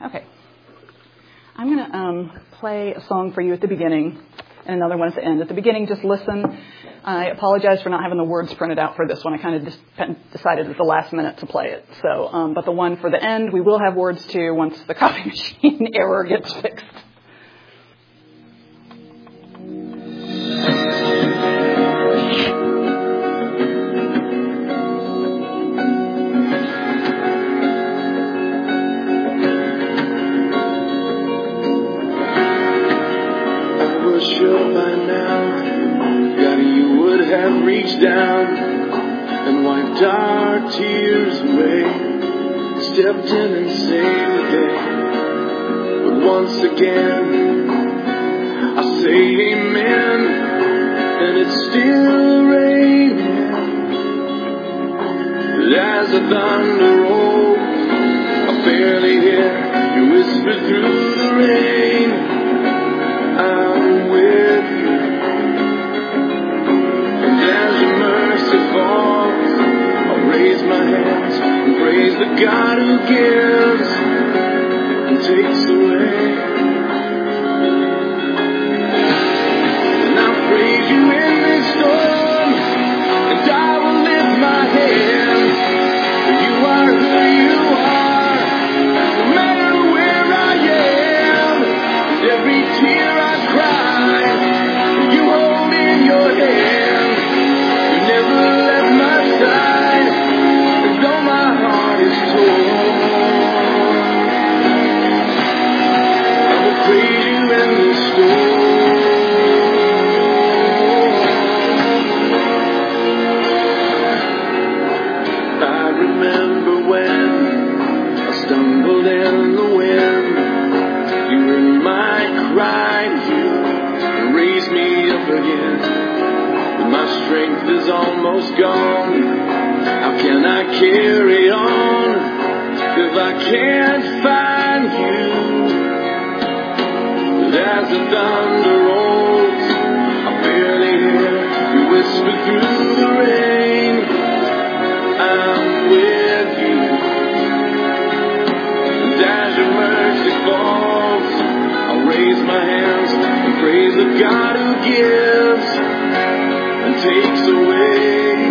Okay. I'm going to play a song for you at the beginning and another one at the end. At the beginning, just listen. I apologize for not having the words printed out for this one. I kind of just decided at the last minute to play it. So, but the one for the end, we will have words to once the copy machine error gets fixed. Down and wiped our tears away, stepped in and saved the day. But once again I say amen, and it's still raining. But as the thunder rolls, I barely hear you whisper through the rain, I'm with you. As your mercy falls, I'll raise my hands and praise the God who gives and takes away. And I'll praise you in this storm, and I will lift my hands, for you are who you are, no matter where I am. And every tear I cry, you hold in your hand. Never left my side, and though my heart is torn, I will praise you in the storm. I remember when I stumbled in the wind, you heard my cry to you and raised me up again. My strength is almost gone. How can I carry on if I can't find you? But as the thunder rolls, I barely hear you whisper through the rain, I'm with you. And as your mercy falls, I'll raise my hands and praise the God who gives and takes away.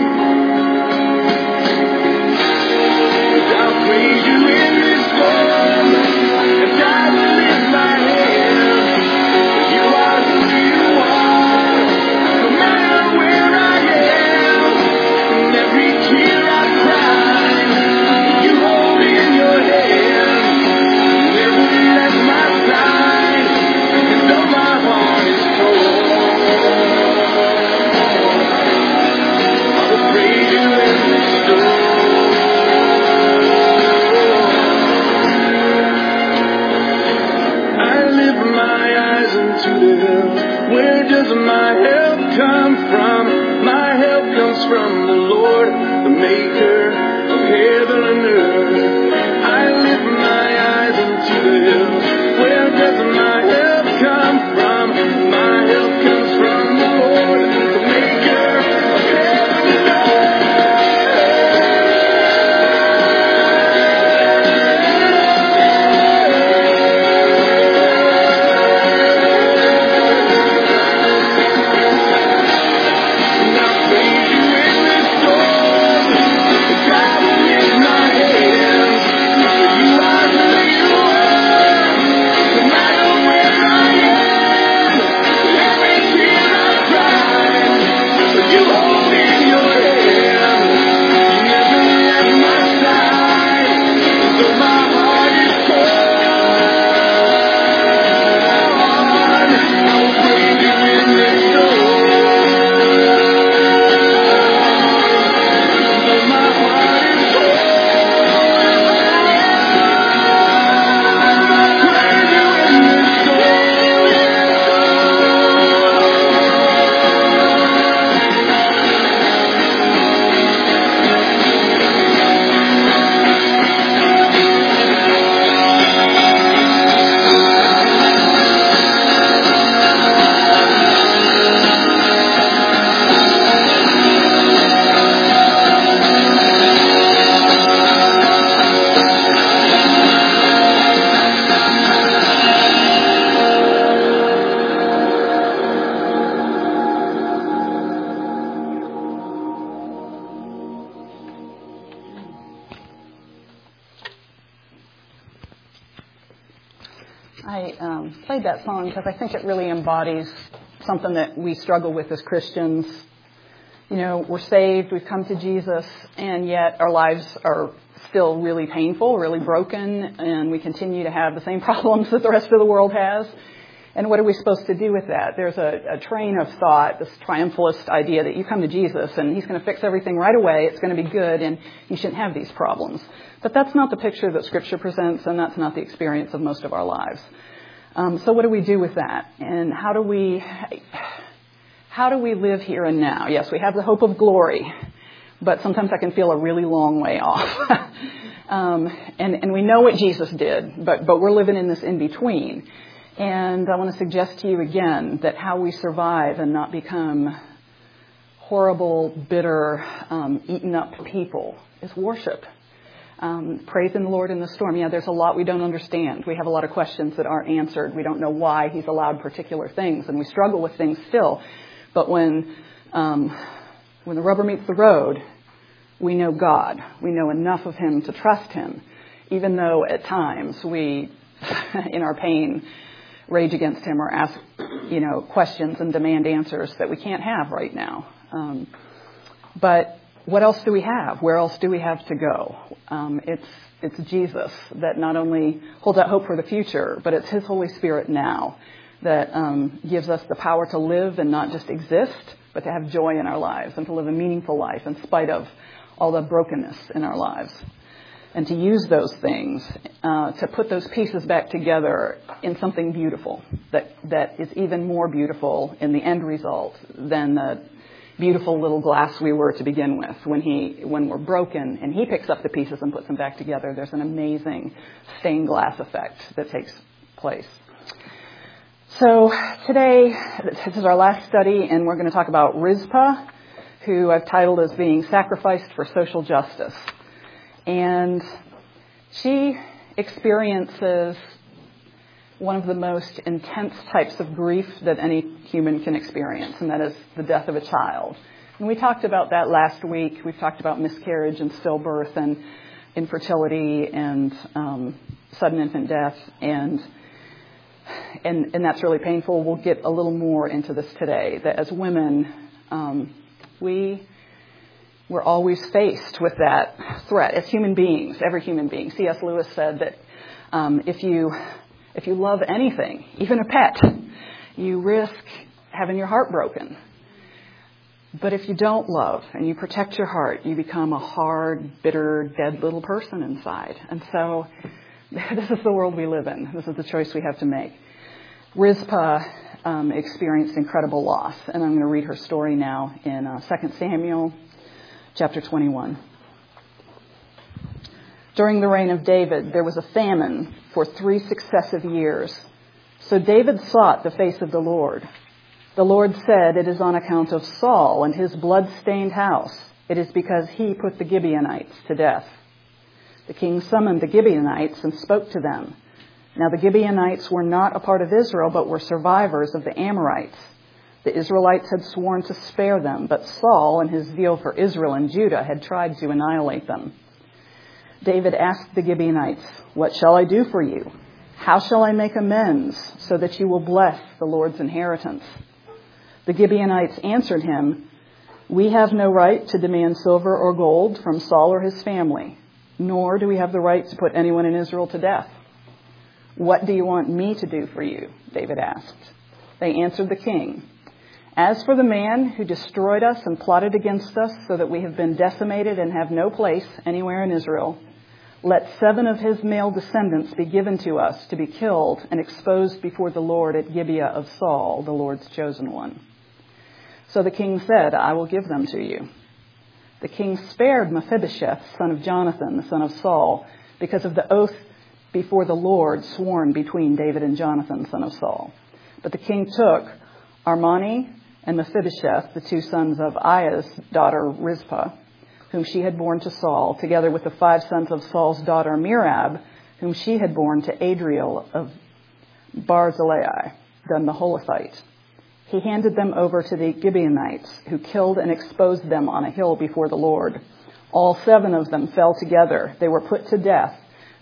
And I'll praise you in this storm, and I will lift my hand, for you are who you are, no matter where I am. And every tear I cry, you hold in your hand, never left my side, and though my heart is torn, praise you in the storm. I lift my eyes into the hills. Where does my help come from? My help comes from the Lord, the maker of heaven and earth. I lift my eyes into the hills. Where does my help come from? My help comes from the Lord, the maker of heaven and earth. And I'll praise you in this storm, and I will lift I played that song because I think it really embodies something that we struggle with as Christians. You know, we're saved, we've come to Jesus, and yet our lives are still really painful, really broken, and we continue to have the same problems that the rest of the world has. And what are we supposed to do with that? There's a train of thought, this triumphalist idea that you come to Jesus and he's going to fix everything right away, it's going to be good, and you shouldn't have these problems. But that's not the picture that Scripture presents, and that's not the experience of most of our lives. So what do we do with that? And how do we live here and now? Yes, we have the hope of glory, but sometimes I can feel a really long way off. And we know what Jesus did, but we're living in this in-between. And I want to suggest to you again that how we survive and not become horrible, bitter, eaten up people is worship. Praising the Lord in the storm. Yeah, there's a lot we don't understand. We have a lot of questions that aren't answered. We don't know why He's allowed particular things, and we struggle with things still. But when the rubber meets the road, we know God. We know enough of Him to trust Him, even though at times we, in our pain, rage against Him or ask, questions and demand answers that we can't have right now. But what else do we have? Where else do we have to go? It's Jesus that not only holds out hope for the future, but it's His Holy Spirit now that gives us the power to live and not just exist, but to have joy in our lives and to live a meaningful life in spite of all the brokenness in our lives. And to use those things, to put those pieces back together in something beautiful that is even more beautiful in the end result than the beautiful little glass we were to begin with. When we're broken and He picks up the pieces and puts them back together, there's an amazing stained glass effect that takes place. So today, this is our last study, and we're going to talk about Rizpah, who I've titled as being sacrificed for social justice. And she experiences one of the most intense types of grief that any human can experience, and that is the death of a child. And we talked about that last week. We've talked about miscarriage and stillbirth and infertility and sudden infant death, and that's really painful. We'll get a little more into this today, that as women, we're always faced with that threat as human beings, every human being. C.S. Lewis said that if you love anything, even a pet, you risk having your heart broken. But if you don't love and you protect your heart, you become a hard, bitter, dead little person inside. And so this is the world we live in. This is the choice we have to make. Rizpah experienced incredible loss, and I'm going to read her story now in 2 Samuel chapter 21. During the reign of David, there was a famine for 3 successive years. So David sought the face of the Lord. The Lord said, "It is on account of Saul and his blood-stained house. It is because he put the Gibeonites to death." The king summoned the Gibeonites and spoke to them. Now the Gibeonites were not a part of Israel, but were survivors of the Amorites. The Israelites had sworn to spare them, but Saul, in his zeal for Israel and Judah, had tried to annihilate them. David asked the Gibeonites, "What shall I do for you? How shall I make amends so that you will bless the Lord's inheritance?" The Gibeonites answered him, "We have no right to demand silver or gold from Saul or his family, nor do we have the right to put anyone in Israel to death." "What do you want me to do for you?" David asked. They answered the king, "As for the man who destroyed us and plotted against us so that we have been decimated and have no place anywhere in Israel, let 7 of his male descendants be given to us to be killed and exposed before the Lord at Gibeah of Saul, the Lord's chosen one." So the king said, "I will give them to you." The king spared Mephibosheth, son of Jonathan, the son of Saul, because of the oath before the Lord sworn between David and Jonathan, son of Saul. But the king took Armani and Mephibosheth, the 2 sons of Aiah's daughter Rizpah, whom she had borne to Saul, together with the 5 sons of Saul's daughter Merab, whom she had borne to Adriel of Barzillai, the Meholathite. He handed them over to the Gibeonites, who killed and exposed them on a hill before the Lord. All 7 of them fell together. They were put to death,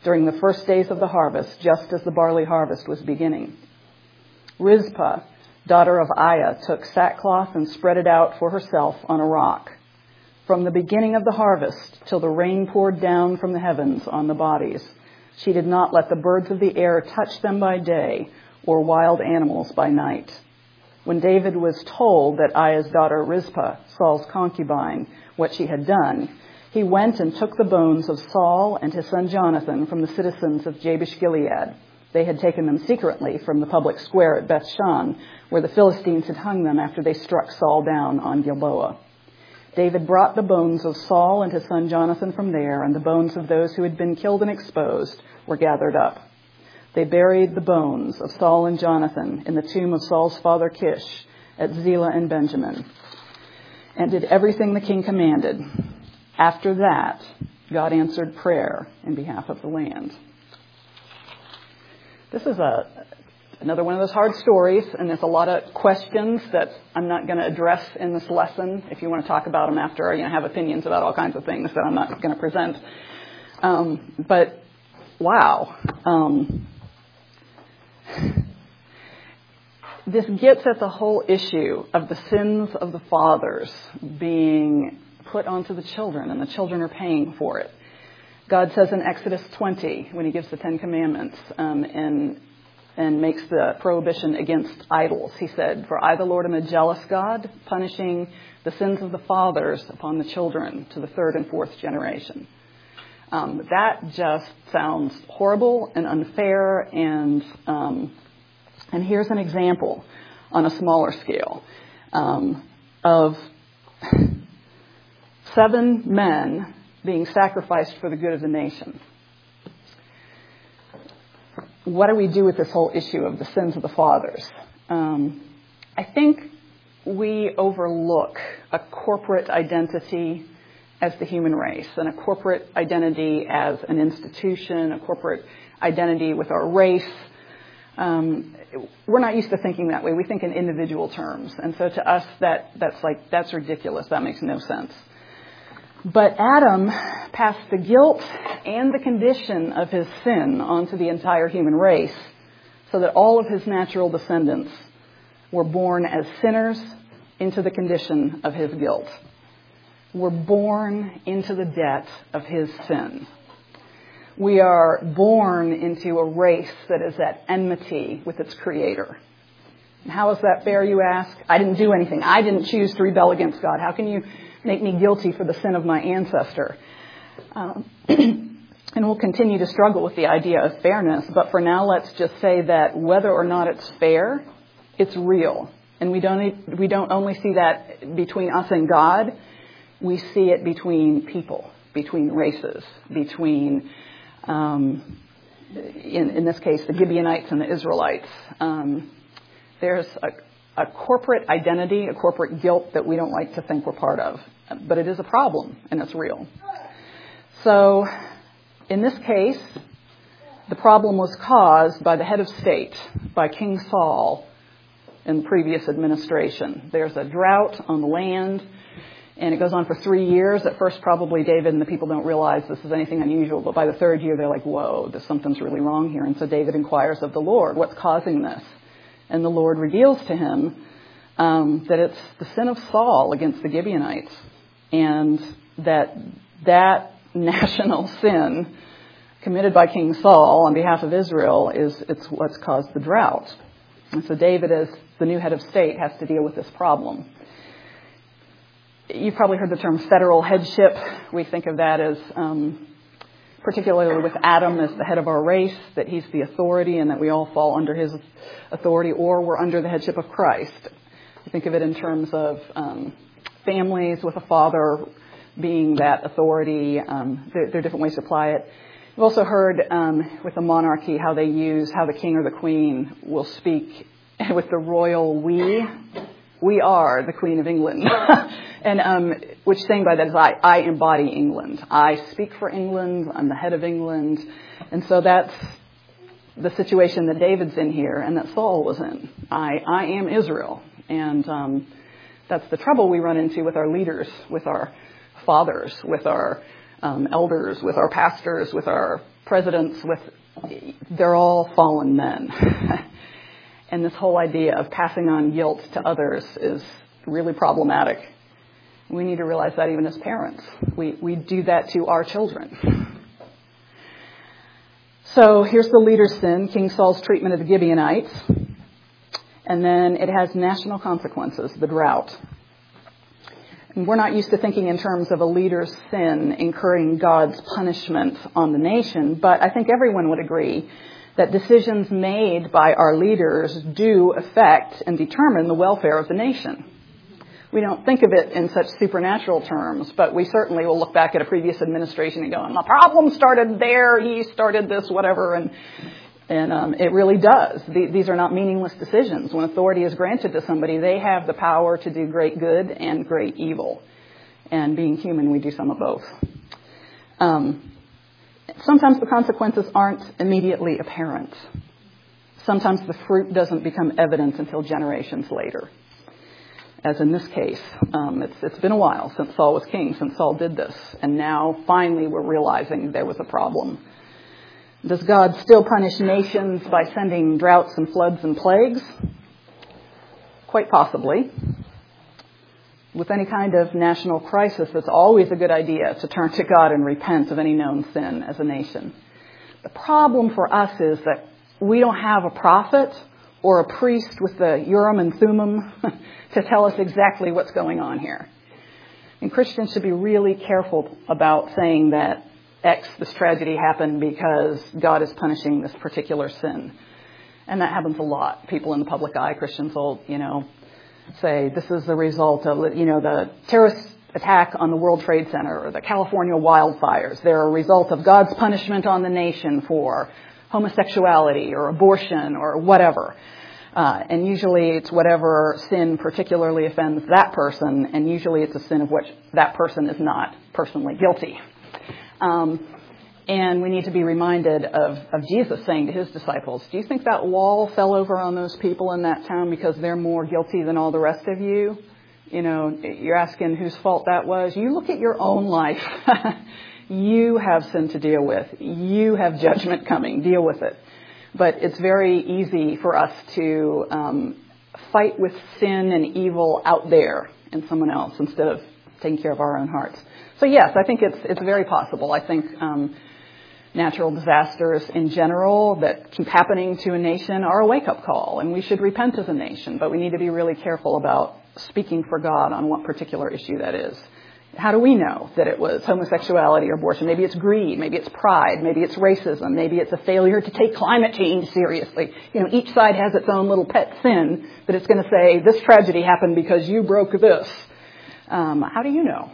during the first days of the harvest, just as the barley harvest was beginning. Rizpah, daughter of Aiah, took sackcloth and spread it out for herself on a rock. From the beginning of the harvest till the rain poured down from the heavens on the bodies, she did not let the birds of the air touch them by day or wild animals by night. When David was told that Aiah's daughter Rizpah, Saul's concubine, what she had done, he went and took the bones of Saul and his son Jonathan from the citizens of Jabesh Gilead. They had taken them secretly from the public square at Bethshan, where the Philistines had hung them after they struck Saul down on Gilboa. David brought the bones of Saul and his son Jonathan from there, and the bones of those who had been killed and exposed were gathered up. They buried the bones of Saul and Jonathan in the tomb of Saul's father Kish at Zelah in Benjamin, and did everything the king commanded. After that, God answered prayer in behalf of the land. This is another one of those hard stories, and there's a lot of questions that I'm not going to address in this lesson. If you want to talk about them after, I have opinions about all kinds of things that I'm not going to present. But wow. This gets at the whole issue of the sins of the fathers being put onto the children, and the children are paying for it. God says in Exodus 20, when he gives the Ten Commandments, and makes the prohibition against idols, he said, "For I, the Lord, am a jealous God, punishing the sins of the fathers upon the children to the third and fourth generation." That just sounds horrible and unfair, and here's an example on a smaller scale of 7 men being sacrificed for the good of the nation. What do we do with this whole issue of the sins of the fathers? I think we overlook a corporate identity as the human race, and a corporate identity as an institution, a corporate identity with our race. We're not used to thinking that way. We think in individual terms. And so to us, that's ridiculous. That makes no sense. But Adam passed the guilt and the condition of his sin onto the entire human race, so that all of his natural descendants were born as sinners into the condition of his guilt. Were born into the debt of his sin. We are born into a race that is at enmity with its creator. And how is that fair, you ask? I didn't do anything. I didn't choose to rebel against God. How can you make me guilty for the sin of my ancestor? And we'll continue to struggle with the idea of fairness. But for now, let's just say that whether or not it's fair, it's real. And we don't only see that between us and God. We see it between people, between races, between, in this case, the Gibeonites and the Israelites. There's a corporate identity, a corporate guilt that we don't like to think we're part of. But it is a problem, and it's real. So, in this case, the problem was caused by the head of state, by King Saul in the previous administration. There's a drought on the land, and it goes on for 3 years. At first, probably David and the people don't realize this is anything unusual, but by the 3rd year, they're like, whoa, something's really wrong here. And so David inquires of the Lord, what's causing this? And the Lord reveals to him that it's the sin of Saul against the Gibeonites, and that national sin committed by King Saul on behalf of Israel it's what's caused the drought. And so David, as the new head of state, has to deal with this problem. You've probably heard the term federal headship. We think of that as, particularly with Adam as the head of our race, that he's the authority and that we all fall under his authority, or we're under the headship of Christ. We think of it in terms of families with a father being that authority. There are different ways to apply it. We've also heard with the monarchy how the king or the queen will speak with the royal we. We are the Queen of England. And which saying by that is I embody England. I speak for England. I'm the head of England. And so that's the situation that David's in here and that Saul was in. I am Israel. And that's the trouble we run into with our leaders, with our fathers, with our elders, with our pastors, with our presidents they're all fallen men. And this whole idea of passing on guilt to others is really problematic. We need to realize that even as parents. We do that to our children. So here's the leader's sin, King Saul's treatment of the Gibeonites. And then it has national consequences, the drought. And we're not used to thinking in terms of a leader's sin incurring God's punishment on the nation, but I think everyone would agree that decisions made by our leaders do affect and determine the welfare of the nation. We don't think of it in such supernatural terms, but we certainly will look back at a previous administration and go, the problem started there, he started this, whatever, and it really does. These are not meaningless decisions. When authority is granted to somebody, they have the power to do great good and great evil. And being human, we do some of both. Sometimes the consequences aren't immediately apparent. Sometimes the fruit doesn't become evident until generations later. As in this case, it's been a while since Saul was king, since Saul did this. And now, finally, we're realizing there was a problem. Does God still punish nations by sending droughts and floods and plagues? Quite possibly. With any kind of national crisis, it's always a good idea to turn to God and repent of any known sin as a nation. The problem for us is that we don't have a prophet or a priest with the Urim and Thummim to tell us exactly what's going on here. And Christians should be really careful about saying that this tragedy happened because God is punishing this particular sin. And that happens a lot. People in the public eye, Christians will, say this is the result of, the terrorist attack on the World Trade Center or the California wildfires. They're a result of God's punishment on the nation for homosexuality or abortion or whatever. And usually it's whatever sin particularly offends that person, and usually it's a sin of which that person is not personally guilty. And we need to be reminded of Jesus saying to his disciples, do you think that wall fell over on those people in that town because they're more guilty than all the rest of you? You're asking whose fault that was. You look at your own life. You have sin to deal with. You have judgment coming. Deal with it. But it's very easy for us to fight with sin and evil out there in someone else instead of taking care of our own hearts. So yes, I think it's very possible. I think natural disasters in general that keep happening to a nation are a wake-up call, and we should repent as a nation, but we need to be really careful about speaking for God on what particular issue that is. How do we know that it was homosexuality or abortion? Maybe it's greed, maybe it's pride, maybe it's racism, maybe it's a failure to take climate change seriously. Each side has its own little pet sin that it's going to say, this tragedy happened because you broke this. How do you know?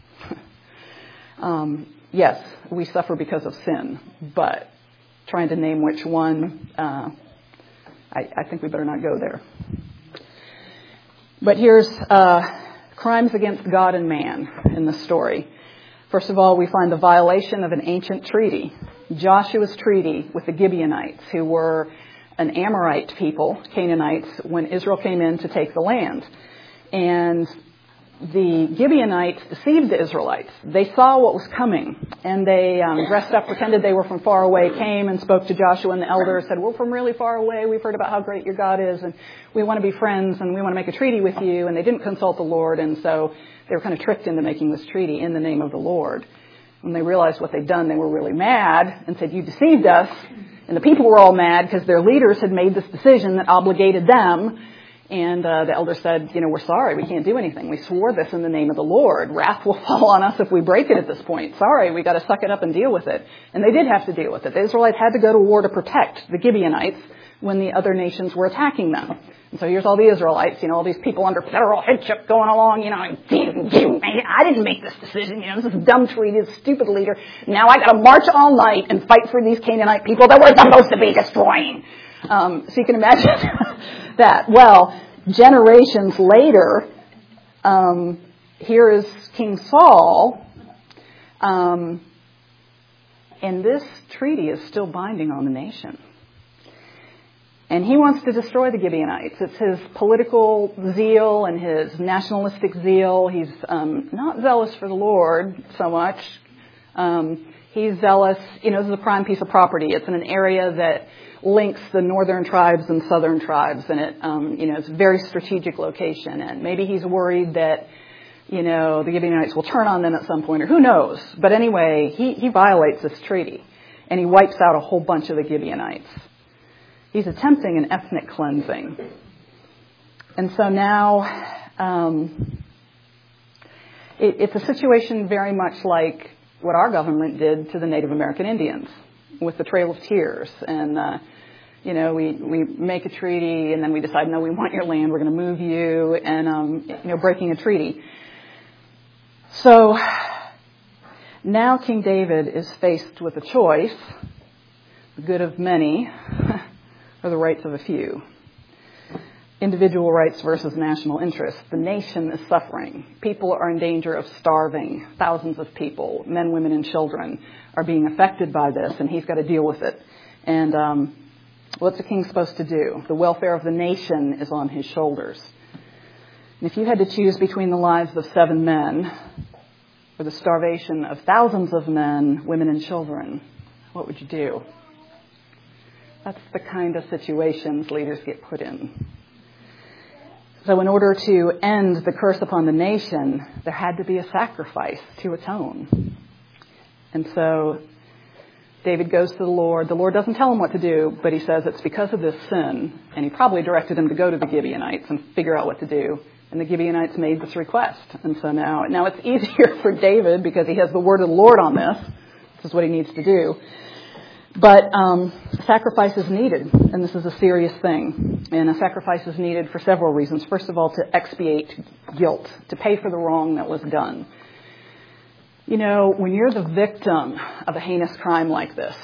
Yes, we suffer because of sin, but trying to name which one, I think we better not go there. But here's crimes against God and man in the story. First of all, we find the violation of an ancient treaty, Joshua's treaty with the Gibeonites, who were an Amorite people, Canaanites, when Israel came in to take the land. And the Gibeonites deceived the Israelites. They saw what was coming, and they dressed up, pretended they were from far away, came and spoke to Joshua and the elders, said, we're from really far away, we've heard about how great your God is, and we want to be friends, and we want to make a treaty with you. And they didn't consult the Lord, and so they were kind of tricked into making this treaty in the name of the Lord. When they realized what they'd done, they were really mad and said, you deceived us. And the people were all mad because their leaders had made this decision that obligated them. And the elder said, we're sorry, we can't do anything. We swore this in the name of the Lord. Wrath will fall on us if we break it at this point. Sorry, we got to suck it up and deal with it. And they did have to deal with it. The Israelites had to go to war to protect the Gibeonites when the other nations were attacking them. And so here's all the Israelites, all these people under federal headship going along, I didn't make this decision, this is a dumb treaty, this stupid leader. Now I got to march all night and fight for these Canaanite people that we're supposed to be destroying. So you can imagine that. Well, generations later, here is King Saul, and this treaty is still binding on the nation. And he wants to destroy the Gibeonites. It's his political zeal and his nationalistic zeal. He's not zealous for the Lord so much. He's zealous. This is a prime piece of property. It's in an area that links the northern tribes and southern tribes, and it's a very strategic location. And maybe he's worried that, the Gibeonites will turn on them at some point, or who knows. But anyway, he violates this treaty, and he wipes out a whole bunch of the Gibeonites. He's attempting an ethnic cleansing. And so now it's a situation very much like what our government did to the Native American Indians with the Trail of Tears. And, we make a treaty and then we decide, no, we want your land, we're going to move you, and, breaking a treaty. So now King David is faced with a choice, the good of many or the rights of a few. Individual rights versus national interest. The nation is suffering. People are in danger of starving. Thousands of people, men, women, and children, are being affected by this, and he's got to deal with it. And what's the king supposed to do? The welfare of the nation is on his shoulders. And if you had to choose between the lives of 7 men or the starvation of thousands of men, women, and children, what would you do? That's the kind of situations leaders get put in. So in order to end the curse upon the nation, there had to be a sacrifice to atone. And so David goes to the Lord. The Lord doesn't tell him what to do, but he says it's because of this sin. And he probably directed him to go to the Gibeonites and figure out what to do. And the Gibeonites made this request. And so now it's easier for David because he has the word of the Lord on this. This is what he needs to do. But sacrifice is needed, and this is a serious thing. And a sacrifice is needed for several reasons. First of all, to expiate guilt, to pay for the wrong that was done. When you're the victim of a heinous crime like this,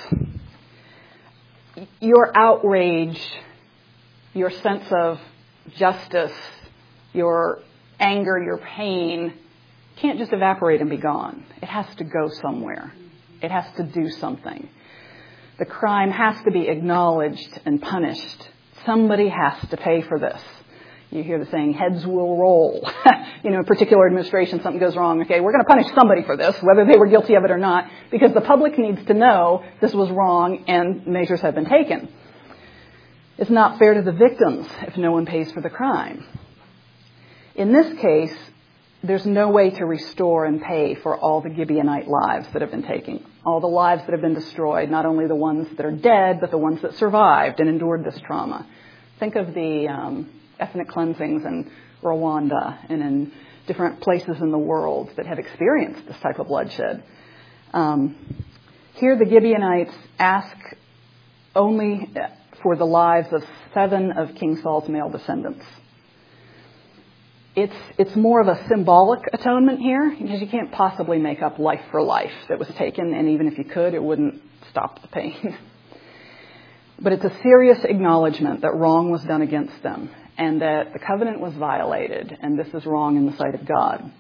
your outrage, your sense of justice, your anger, your pain can't just evaporate and be gone. It has to go somewhere. It has to do something. The crime has to be acknowledged and punished. Somebody has to pay for this. You hear the saying, heads will roll. A particular administration, something goes wrong. Okay, we're going to punish somebody for this, whether they were guilty of it or not, because the public needs to know this was wrong and measures have been taken. It's not fair to the victims if no one pays for the crime. In this case, there's no way to restore and pay for all the Gibeonite lives that have been taken, all the lives that have been destroyed, not only the ones that are dead, but the ones that survived and endured this trauma. Think of the ethnic cleansings in Rwanda and in different places in the world that have experienced this type of bloodshed. Here the Gibeonites ask only for the lives of 7 of King Saul's male descendants. It's more of a symbolic atonement here, because you can't possibly make up life for life that was taken, and even if you could, it wouldn't stop the pain. But it's a serious acknowledgement that wrong was done against them, and that the covenant was violated, and this is wrong in the sight of God.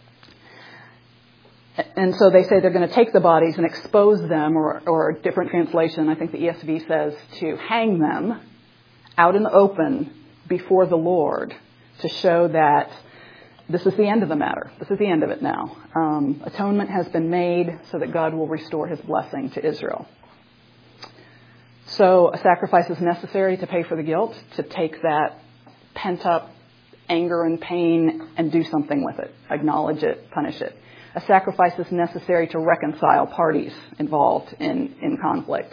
And so they say they're going to take the bodies and expose them, or a different translation, I think the ESV says, to hang them out in the open before the Lord, to show that this is the end of the matter. This is the end of it now. Atonement has been made so that God will restore his blessing to Israel. So a sacrifice is necessary to pay for the guilt, to take that pent-up anger and pain and do something with it, acknowledge it, punish it. A sacrifice is necessary to reconcile parties involved in conflict.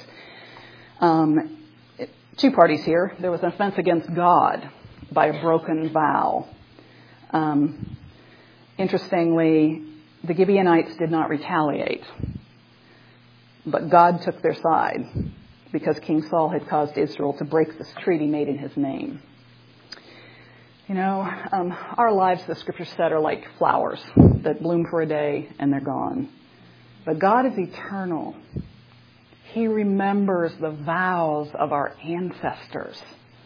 2 parties here. There was an offense against God by a broken vow. Interestingly, the Gibeonites did not retaliate, but God took their side because King Saul had caused Israel to break this treaty made in his name. Our lives, the scripture said, are like flowers that bloom for a day and they're gone. But God is eternal. He remembers the vows of our ancestors.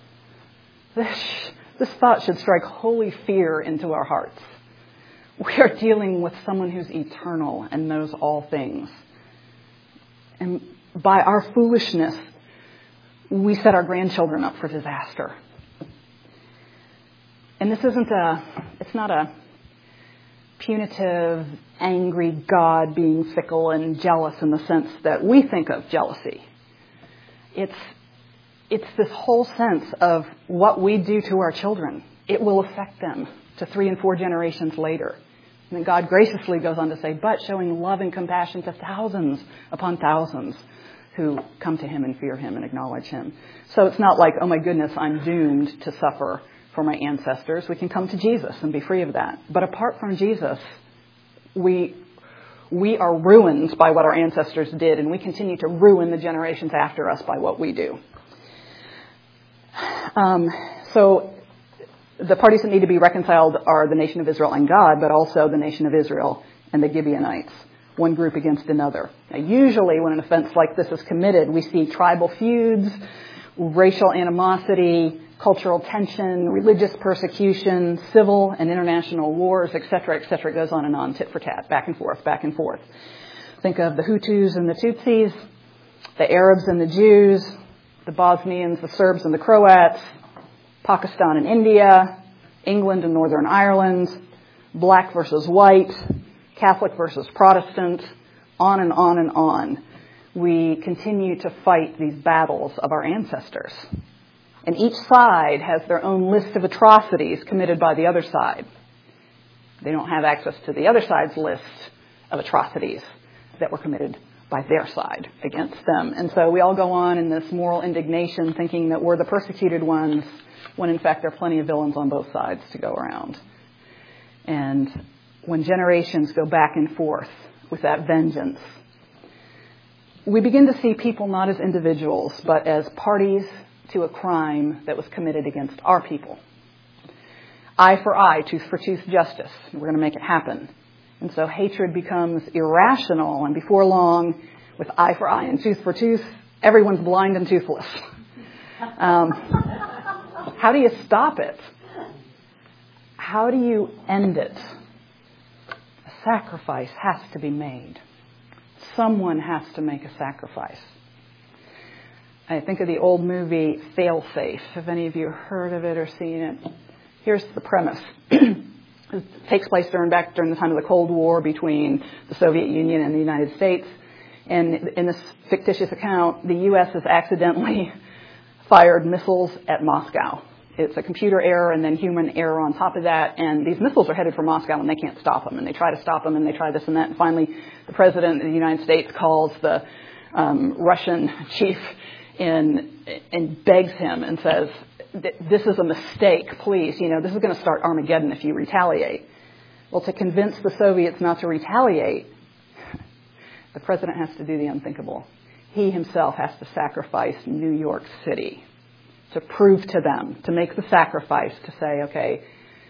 This thought should strike holy fear into our hearts. We are dealing with someone who's eternal and knows all things. And by our foolishness, we set our grandchildren up for disaster. And this it's not a punitive, angry God being fickle and jealous in the sense that we think of jealousy. It's this whole sense of what we do to our children. It will affect them to 3 and 4 generations later. And then God graciously goes on to say, but showing love and compassion to thousands upon thousands who come to him and fear him and acknowledge him. So it's not like, oh my goodness, I'm doomed to suffer for my ancestors. We can come to Jesus and be free of that. But apart from Jesus, we are ruined by what our ancestors did, and we continue to ruin the generations after us by what we do. So the parties that need to be reconciled are the nation of Israel and God, but also the nation of Israel and the Gibeonites, one group against another. Now, usually when an offense like this is committed, we see tribal feuds, racial animosity, cultural tension, religious persecution, civil and international wars, etc., etc. It goes on and on, tit for tat, back and forth, back and forth. Think of the Hutus and the Tutsis, the Arabs and the Jews, the Bosnians, the Serbs and the Croats, Pakistan and India, England and Northern Ireland, black versus white, Catholic versus Protestant, on and on and on. We continue to fight these battles of our ancestors. And each side has their own list of atrocities committed by the other side. They don't have access to the other side's list of atrocities that were committed by their side against them. And so we all go on in this moral indignation thinking that we're the persecuted ones, when in fact there are plenty of villains on both sides to go around. And when generations go back and forth with that vengeance, we begin to see people not as individuals, but as parties to a crime that was committed against our people. Eye for eye, tooth for tooth justice. We're going to make it happen. And so hatred becomes irrational, and before long, with eye for eye and tooth for tooth, everyone's blind and toothless. How do you stop it? How do you end it? A sacrifice has to be made. Someone has to make a sacrifice. I think of the old movie Fail-Safe. Have any of you heard of it or seen it? Here's the premise. It takes place during the time of the Cold War between the Soviet Union and the United States. And in this fictitious account, the U.S. has accidentally fired missiles at Moscow. It's a computer error and then human error on top of that. And these missiles are headed for Moscow and they can't stop them. And they try to stop them and they try this and that. And finally, the president of the United States calls the Russian chief and begs him and says, this is a mistake, please. This is going to start Armageddon if you retaliate. Well, to convince the Soviets not to retaliate, the president has to do the unthinkable. He himself has to sacrifice New York City to prove to them, to make the sacrifice, to say, okay,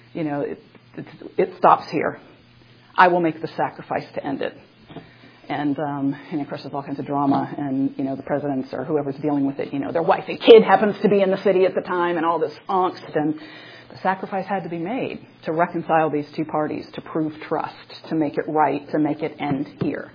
it stops here. I will make the sacrifice to end it. And of course, there's all kinds of drama, and, the presidents or whoever's dealing with it, their wife and kid happens to be in the city at the time, and all this angst, and the sacrifice had to be made to reconcile these two parties, to prove trust, to make it right, to make it end here.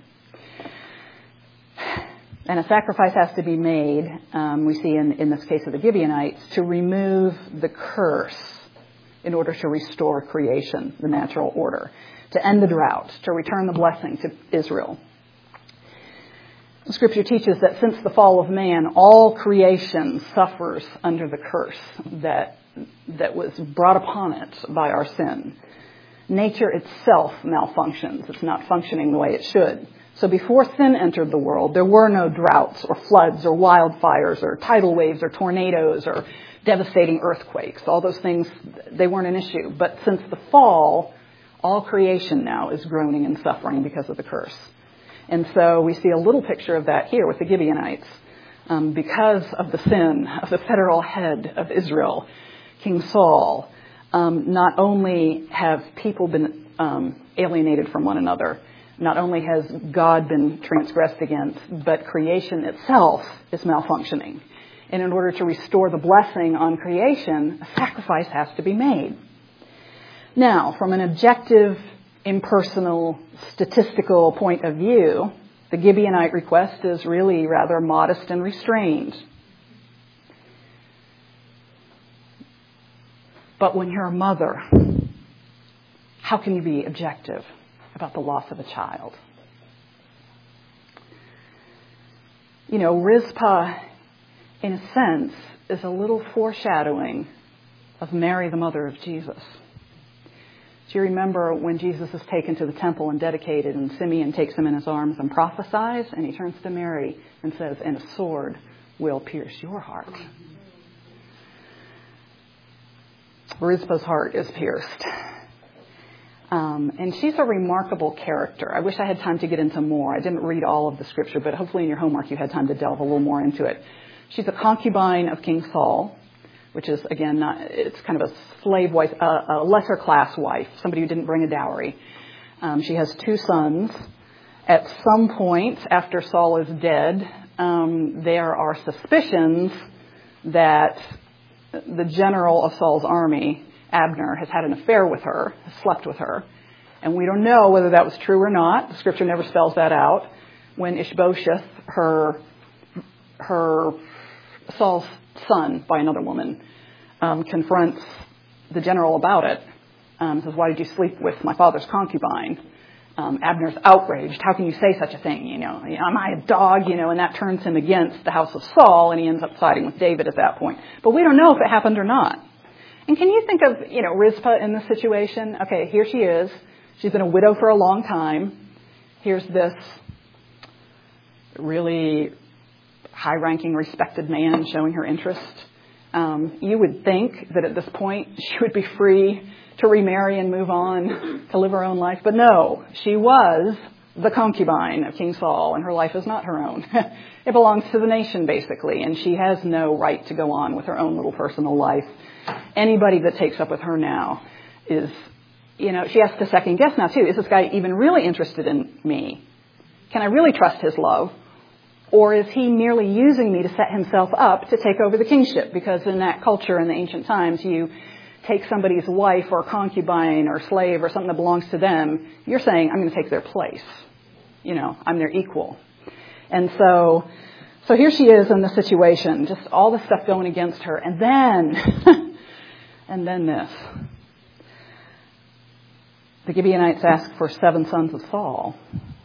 And a sacrifice has to be made, we see in this case of the Gibeonites, to remove the curse in order to restore creation, the natural order, to end the drought, to return the blessing to Israel. The Scripture teaches that since the fall of man, all creation suffers under the curse that was brought upon it by our sin. Nature itself malfunctions. It's not functioning the way it should. So before sin entered the world, there were no droughts or floods or wildfires or tidal waves or tornadoes or devastating earthquakes. All those things, they weren't an issue. But since the fall, all creation now is groaning and suffering because of the curse. And so we see a little picture of that here with the Gibeonites. Because of the sin of the federal head of Israel, King Saul, not only have people been alienated from one another, not only has God been transgressed against, but creation itself is malfunctioning. And in order to restore the blessing on creation, a sacrifice has to be made. Now, from an objective, impersonal, statistical point of view, the Gibeonite request is really rather modest and restrained. But when you're a mother how can you be objective about the loss of a child? You know, Rizpah, in a sense, is a little foreshadowing of Mary, the mother of Jesus. Do you remember when Jesus is taken to the temple and dedicated, and Simeon takes him in his arms and prophesies, and he turns to Mary and says, "And a sword will pierce your heart." Rizpah's heart is pierced. And she's a remarkable character. I wish I had time to get into more. I didn't read all of the scripture, but hopefully in your homework you had time to delve a little more into it. She's a concubine of King Saul, which is, again, it's kind of a slave wife, a lesser class wife, somebody who didn't bring a dowry. She has 2 sons. At some point after Saul is dead, there are suspicions that the general of Saul's army, Abner, has had an affair with her, has slept with her. And we don't know whether that was true or not. The scripture never spells that out. When Ishbosheth, her Saul's son by another woman, confronts the general about it, says, "Why did you sleep with my father's concubine?" Abner's outraged. "How can you say such a thing? Am I a dog?" And that turns him against the house of Saul, and he ends up siding with David at that point. But we don't know if it happened or not. And can you think of, Rizpah in this situation? Okay, here she is. She's been a widow for a long time. Here's this really high-ranking, respected man showing her interest. You would think that at this point she would be free to remarry and move on to live her own life. But no, she was the concubine of King Saul, and her life is not her own. It belongs to the nation, basically, and she has no right to go on with her own little personal life. Anybody that takes up with her now is, she has to second guess now, too. Is this guy even really interested in me? Can I really trust his love? Or is he merely using me to set himself up to take over the kingship? Because in that culture in the ancient times, you take somebody's wife or concubine or slave or something that belongs to them, you're saying, I'm going to take their place. I'm their equal. And so here she is in the situation, just all the stuff going against her. And then this. The Gibeonites ask for 7 sons of Saul.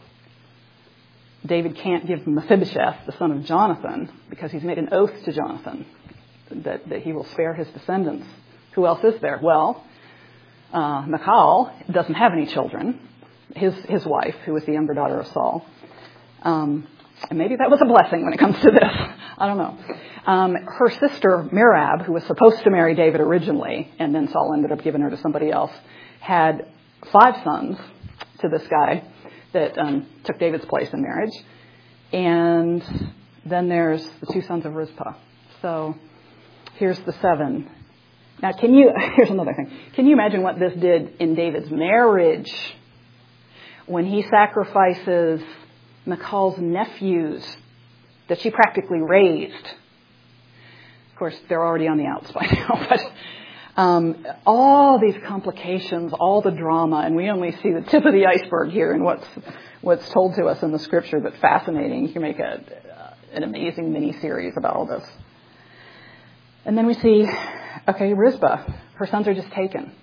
David can't give Mephibosheth, the son of Jonathan, because he's made an oath to Jonathan that he will spare his descendants. Who else is there? Well, Michal doesn't have any children. His wife, who was the younger daughter of Saul. And maybe that was a blessing when it comes to this. I don't know. Her sister, Merab, who was supposed to marry David originally, and then Saul ended up giving her to somebody else, had 5 sons to this guy that took David's place in marriage. And then there's the 2 sons of Rizpah. So here's the 7. Now, here's another thing. Can you imagine what this did in David's marriage when he sacrifices Michal's nephews that she practically raised? Of course, they're already on the outs by now, but all these complications, all the drama, and we only see the tip of the iceberg here in what's told to us in the scripture, but fascinating. You can make an amazing mini-series about all this. And then we see, Rizpah, her sons are just taken.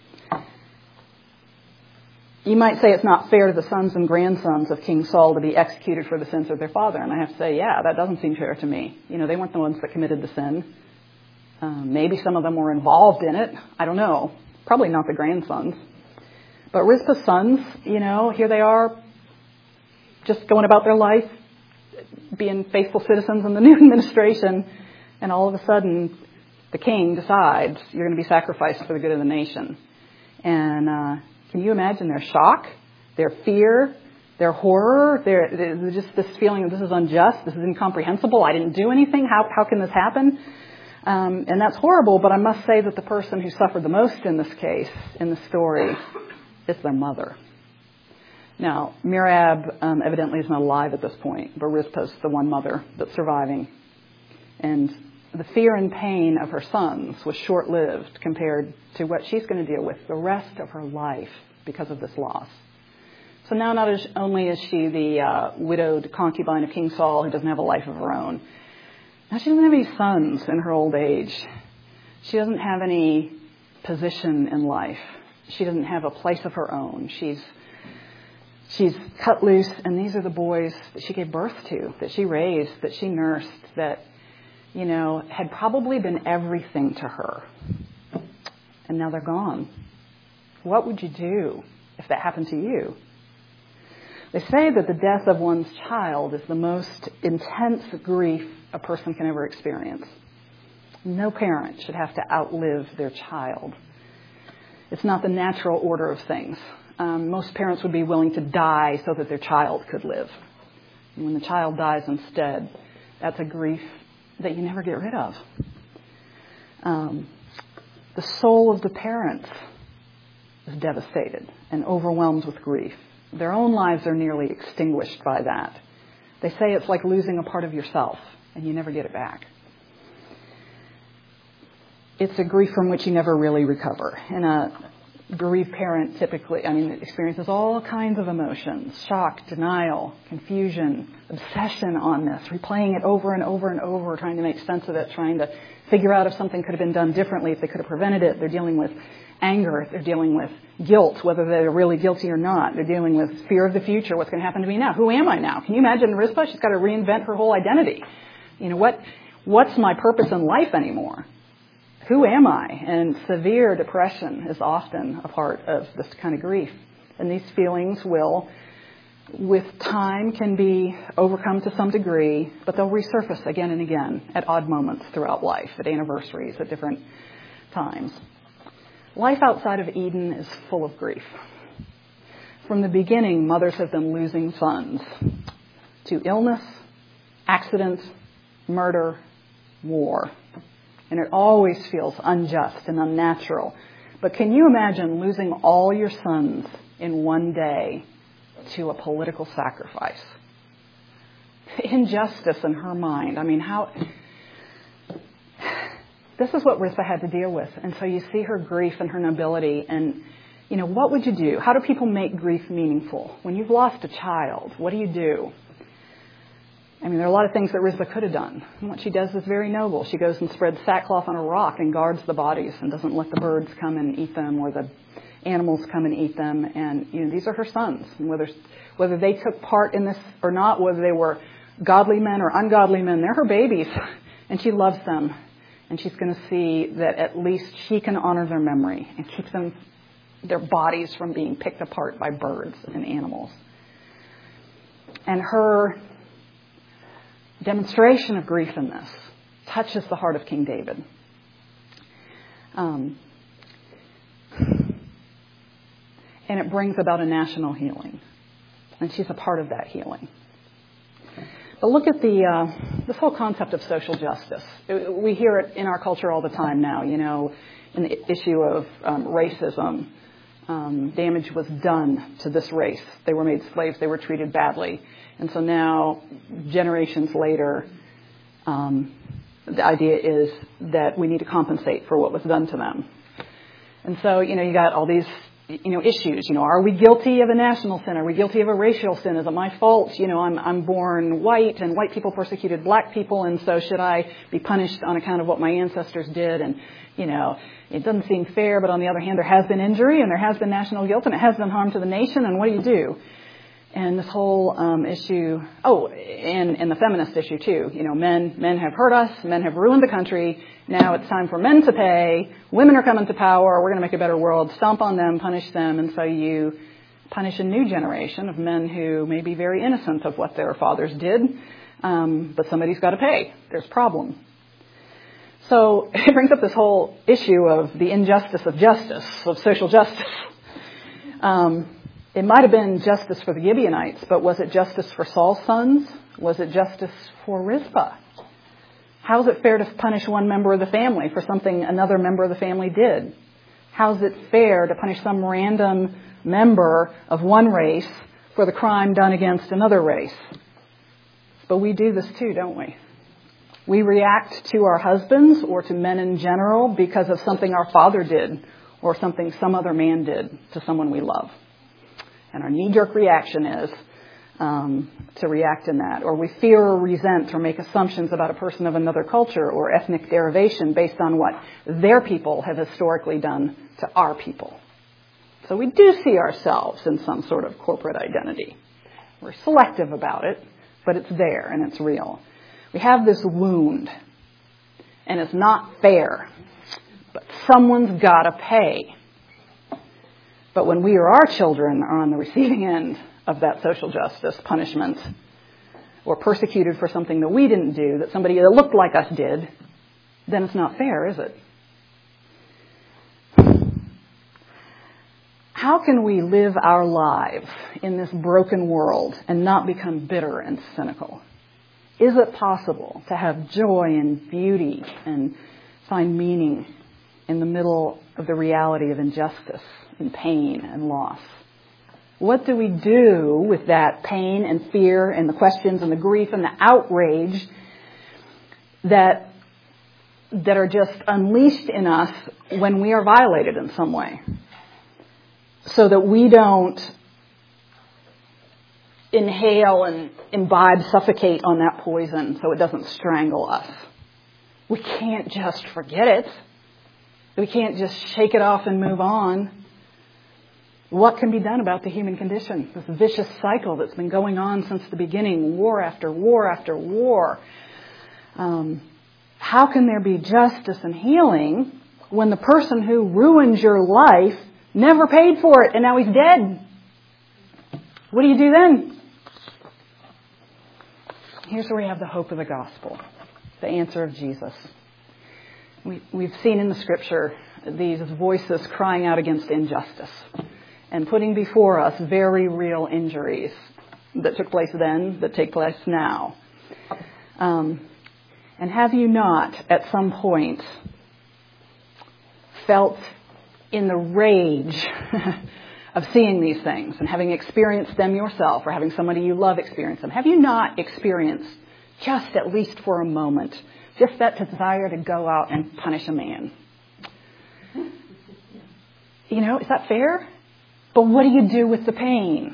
You might say it's not fair to the sons and grandsons of King Saul to be executed for the sins of their father. And I have to say, yeah, that doesn't seem fair to me. They weren't the ones that committed the sin. Maybe some of them were involved in it. I don't know. Probably not the grandsons. But Rizpah's sons, here they are just going about their life, being faithful citizens in the new administration. And all of a sudden, the king decides you're going to be sacrificed for the good of the nation. And can you imagine their shock, their fear, their horror, their just this feeling that this is unjust, this is incomprehensible, I didn't do anything, how can this happen? And that's horrible, but I must say that the person who suffered the most in this case, in the story, is their mother. Now, Merab evidently is not alive at this point, but Rizpah's the one mother that's surviving. And the fear and pain of her sons was short-lived compared to what she's going to deal with the rest of her life because of this loss. So now not only is she the widowed concubine of King Saul who doesn't have a life of her own, now she doesn't have any sons in her old age. She doesn't have any position in life. She doesn't have a place of her own. She's cut loose, and these are the boys that she gave birth to, that she raised, that she nursed, that, had probably been everything to her. And now they're gone. What would you do if that happened to you? They say that the death of one's child is the most intense grief a person can ever experience. No parent should have to outlive their child. It's not the natural order of things. Most parents would be willing to die so that their child could live. And when the child dies instead, that's a grief that you never get rid of. The soul of the parents is devastated and overwhelmed with grief. Their own lives are nearly extinguished by that. They say it's like losing a part of yourself, and you never get it back. It's a grief from which you never really recover. And a bereaved parent typically, experiences all kinds of emotions: shock, denial, confusion, obsession on this, replaying it over and over and over, trying to make sense of it, trying to figure out if something could have been done differently, if they could have prevented it. They're dealing with anger. They're dealing with guilt, whether they're really guilty or not. They're dealing with fear of the future. What's going to happen to me now? Who am I now? Can you imagine Rizpah? She's got to reinvent her whole identity. What's my purpose in life anymore? Who am I? And severe depression is often a part of this kind of grief. And these feelings will, with time, can be overcome to some degree, but they'll resurface again and again at odd moments throughout life, at anniversaries, at different times. Life outside of Eden is full of grief. From the beginning, mothers have been losing sons to illness, accidents, murder, war. And it always feels unjust and unnatural. But can you imagine losing all your sons in one day to a political sacrifice? Injustice in her mind. This is what Rizpah had to deal with. And so you see her grief and her nobility. And, what would you do? How do people make grief meaningful? When you've lost a child, what do you do? There are a lot of things that Rizpah could have done. And what she does is very noble. She goes and spreads sackcloth on a rock and guards the bodies and doesn't let the birds come and eat them or the animals come and eat them. And, these are her sons. And whether they took part in this or not, whether they were godly men or ungodly men, they're her babies. And she loves them. And she's going to see that at least she can honor their memory and keep their bodies from being picked apart by birds and animals. And her demonstration of grief in this touches the heart of King David. And it brings about a national healing. And she's a part of that healing. But look at this whole concept of social justice. We hear it in our culture all the time now, in the issue of racism. Damage was done to this race. They were made slaves. They were treated badly. And so now, generations later, the idea is that we need to compensate for what was done to them. And so, you got all these, issues. Are we guilty of a national sin? Are we guilty of a racial sin? Is it my fault? I'm born white and white people persecuted black people. And so should I be punished on account of what my ancestors did? And, it doesn't seem fair. But on the other hand, there has been injury and there has been national guilt and it has been harm to the nation. And what do you do? And this whole issue, and the feminist issue too. Men have hurt us. Men have ruined the country. Now it's time for men to pay. Women are coming to power. We're going to make a better world. Stomp on them, punish them. And so you punish a new generation of men who may be very innocent of what their fathers did. But somebody's got to pay. There's a problem. So it brings up this whole issue of the injustice of justice, of social justice. It might have been justice for the Gibeonites, but was it justice for Saul's sons? Was it justice for Rizpah? How is it fair to punish one member of the family for something another member of the family did? How is it fair to punish some random member of one race for the crime done against another race? But we do this too, don't we? We react to our husbands or to men in general because of something our father did or something some other man did to someone we love. And our knee-jerk reaction is to react in that. Or we fear or resent or make assumptions about a person of another culture or ethnic derivation based on what their people have historically done to our people. So we do see ourselves in some sort of corporate identity. We're selective about it, but it's there and it's real. We have this wound, and it's not fair, but someone's got to pay. But when we or our children are on the receiving end of that social justice punishment, or persecuted for something that we didn't do, that somebody that looked like us did, then it's not fair, is it? How can we live our lives in this broken world and not become bitter and cynical? Is it possible to have joy and beauty and find meaning in the middle of the reality of injustice and pain and loss? What do we do with that pain and fear and the questions and the grief and the outrage that are just unleashed in us when we are violated in some way, so that we don't inhale and imbibe, suffocate on that poison so it doesn't strangle us? We can't just forget it. We can't just shake it off and move on. What can be done about the human condition? This vicious cycle that's been going on since the beginning, war after war after war. How can there be justice and healing when the person who ruins your life never paid for it and now he's dead? What do you do then? Here's where we have the hope of the gospel, the answer of Jesus. We've seen in the scripture these voices crying out against injustice and putting before us very real injuries that took place then, that take place now. And have you not, at some point, felt in the rage of seeing these things and having experienced them yourself, or having somebody you love experience them? Have you not experienced, just at least for a moment, just that desire to go out and punish a man? You know, is that fair? But what do you do with the pain?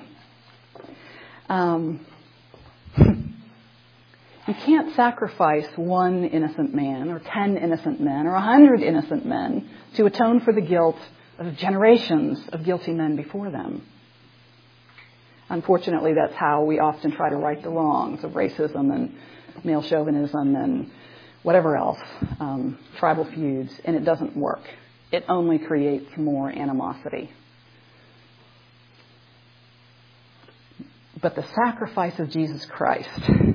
You can't sacrifice one innocent man or 10 innocent men or 100 innocent men to atone for the guilt of generations of guilty men before them. Unfortunately, that's how we often try to right the wrongs of racism and male chauvinism and whatever else, tribal feuds, and it doesn't work. It only creates more animosity. But the sacrifice of Jesus Christ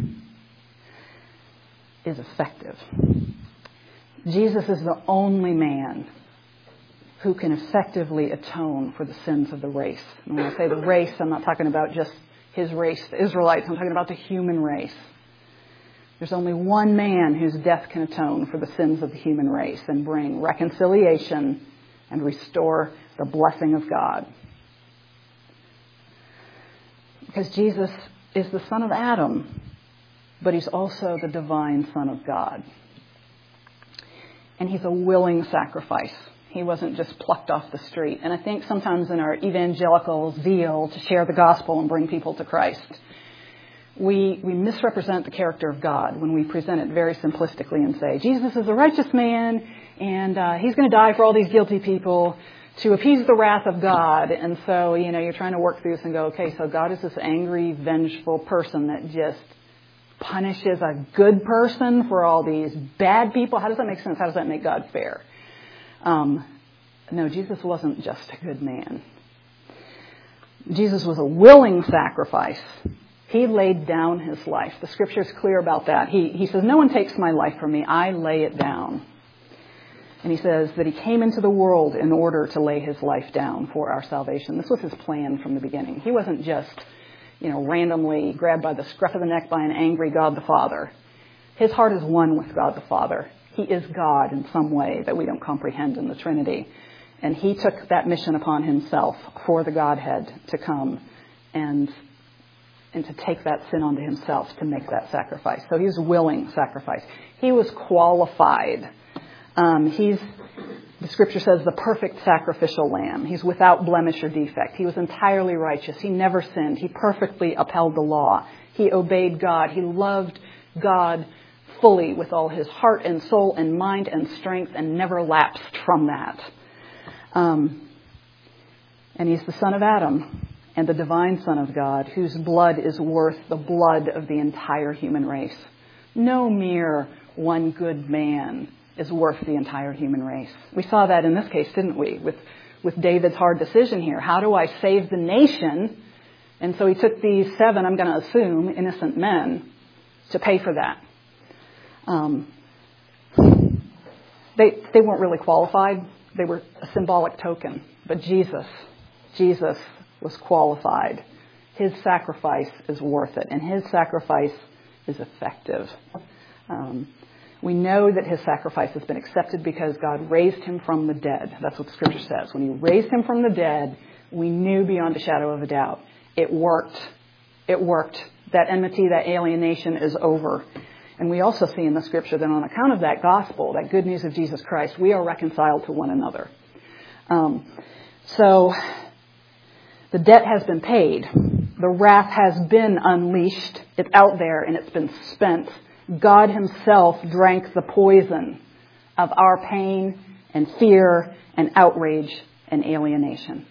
is effective. Jesus is the only man who can effectively atone for the sins of the race. And when I say the race, I'm not talking about just his race, the Israelites. I'm talking about the human race. There's only one man whose death can atone for the sins of the human race and bring reconciliation and restore the blessing of God. Because Jesus is the son of Adam, but he's also the divine Son of God. And he's a willing sacrifice. He wasn't just plucked off the street. And I think sometimes in our evangelical zeal to share the gospel and bring people to Christ, we misrepresent the character of God when we present it very simplistically and say, Jesus is a righteous man, and he's going to die for all these guilty people to appease the wrath of God. And so, you're trying to work through this and go, okay, so God is this angry, vengeful person that just punishes a good person for all these bad people. How does that make sense? How does that make God fair? No, Jesus wasn't just a good man. Jesus was a willing sacrifice. He laid down his life. The scripture is clear about that. He says, no one takes my life from me. I lay it down. And he says that he came into the world in order to lay his life down for our salvation. This was his plan from the beginning. He wasn't just, randomly grabbed by the scruff of the neck by an angry God the Father. His heart is one with God the Father. He is God in some way that we don't comprehend in the Trinity. And he took that mission upon himself for the Godhead to come and to take that sin onto himself to make that sacrifice. So he was a willing sacrifice. He was qualified. The scripture says, the perfect sacrificial lamb. He's without blemish or defect. He was entirely righteous. He never sinned. He perfectly upheld the law. He obeyed God. He loved God fully with all his heart and soul and mind and strength and never lapsed from that. And he's the son of Adam and the divine Son of God, whose blood is worth the blood of the entire human race. No mere one good man is worth the entire human race. We saw that in this case, didn't we? With David's hard decision here. How do I save the nation? And so he took these 7, I'm going to assume, innocent men to pay for that. They weren't really qualified. They were a symbolic token. But Jesus was qualified. His sacrifice is worth it, and his sacrifice is effective. We know that his sacrifice has been accepted because God raised him from the dead. That's what the Scripture says. When he raised him from the dead, we knew beyond a shadow of a doubt. It worked. It worked. That enmity, that alienation is over. And we also see in the Scripture that on account of that gospel, that good news of Jesus Christ, we are reconciled to one another. So the debt has been paid. The wrath has been unleashed. It's out there and it's been spent. God himself drank the poison of our pain and fear and outrage and alienation.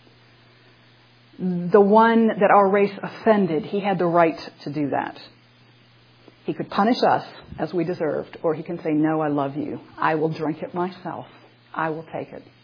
The one that our race offended, he had the right to do that. He could punish us as we deserved, or he can say, no, I love you. I will drink it myself. I will take it.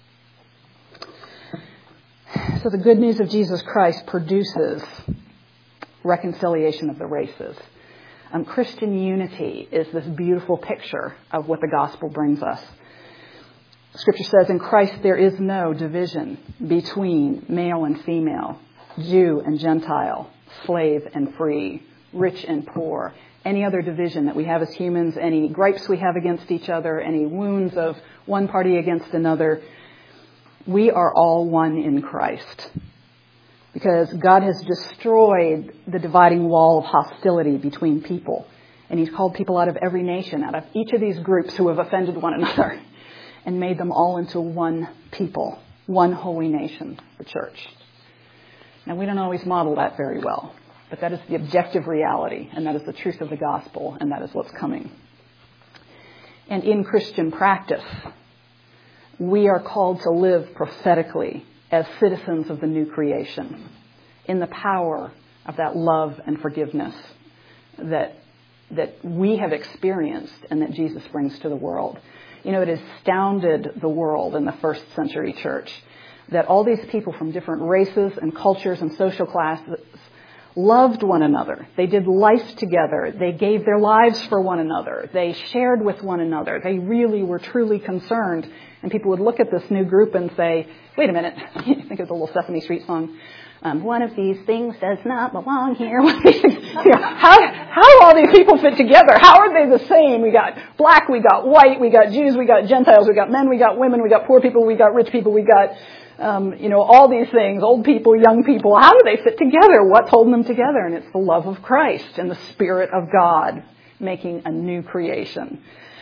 So the good news of Jesus Christ produces reconciliation of the races. Christian unity is this beautiful picture of what the gospel brings us. Scripture says, in Christ there is no division between male and female, Jew and Gentile, slave and free, rich and poor. Any other division that we have as humans, any gripes we have against each other, any wounds of one party against another, we are all one in Christ. Because God has destroyed the dividing wall of hostility between people. And he's called people out of every nation, out of each of these groups who have offended one another, and made them all into one people, one holy nation, the church. Now, we don't always model that very well, but that is the objective reality, and that is the truth of the gospel, and that is what's coming. And in Christian practice, we are called to live prophetically as citizens of the new creation, in the power of that love and forgiveness that we have experienced and that Jesus brings to the world. You know, it astounded the world in the first century church that all these people from different races and cultures and social classes loved one another. They did life together. They gave their lives for one another. They shared with one another. They really were truly concerned. And people would look at this new group and say, wait a minute. Think of the little Sesame Street song. One of these things does not belong here. How do all these people fit together? How are they the same? We got black, we got white, we got Jews, we got Gentiles, we got men, we got women, we got poor people, we got rich people, we got all these things, old people, young people. How do they fit together? What's holding them together? And it's the love of Christ and the Spirit of God making a new creation.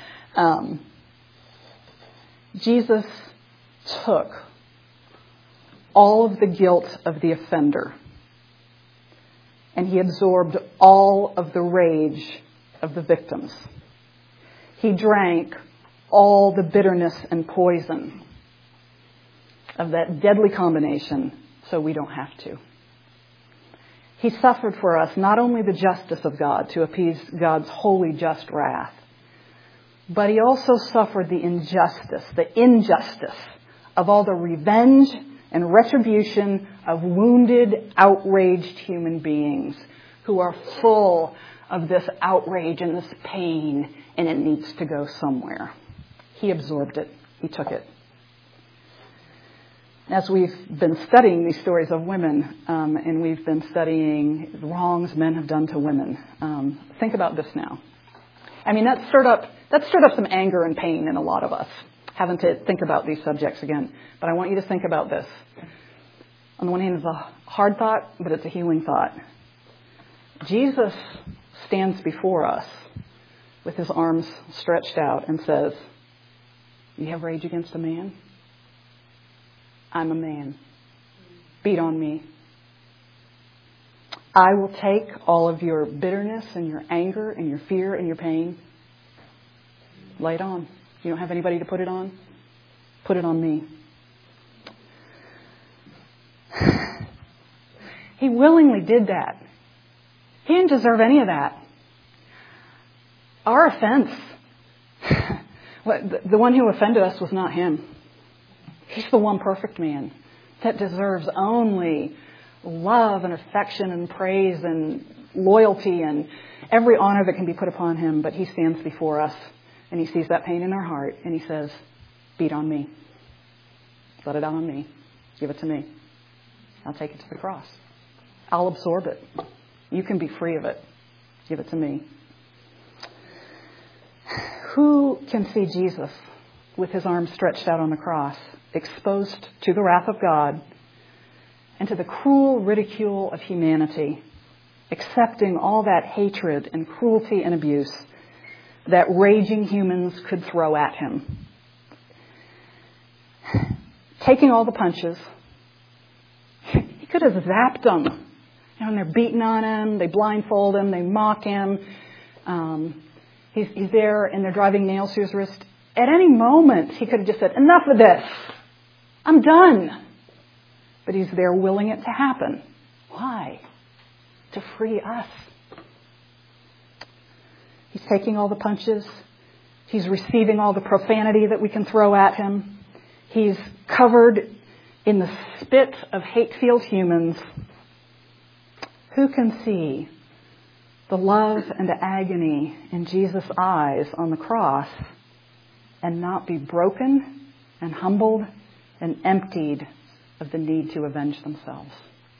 Jesus took all of the guilt of the offender, and he absorbed all of the rage of the victims. He drank all the bitterness and poison of that deadly combination so we don't have to. He suffered for us not only the justice of God to appease God's holy just wrath, but he also suffered the injustice of all the revenge and retribution of wounded, outraged human beings who are full of this outrage and this pain, and it needs to go somewhere. He absorbed it. He took it. As we've been studying these stories of women, and we've been studying the wrongs men have done to women, think about this now. I mean, that stirred up some anger and pain in a lot of us, having to think about these subjects again. But I want you to think about this. On the one hand, it's a hard thought, but it's a healing thought. Jesus stands before us with his arms stretched out and says, you have rage against a man? I'm a man. Beat on me. I will take all of your bitterness and your anger and your fear and your pain. Lay it on. You don't have anybody to put it on? Put it on me. He willingly did that. He didn't deserve any of that. Our offense, the one who offended us was not him. He's the one perfect man that deserves only love and affection and praise and loyalty and every honor that can be put upon him. But he stands before us and he sees that pain in our heart and he says, beat on me. Let it out on me. Give it to me. I'll take it to the cross. I'll absorb it. You can be free of it. Give it to me. Who can see Jesus with his arms stretched out on the cross, exposed to the wrath of God and to the cruel ridicule of humanity, accepting all that hatred and cruelty and abuse that raging humans could throw at him, taking all the punches? He could have zapped them. And they're beating on him, they blindfold him, they mock him. He's there and they're driving nails through his wrist. At any moment, he could have just said, enough of this. I'm done. But he's there willing it to happen. Why? To free us. He's taking all the punches. He's receiving all the profanity that we can throw at him. He's covered in the spit of hate-filled humans. Who can see the love and the agony in Jesus' eyes on the cross and not be broken and humbled and emptied of the need to avenge themselves?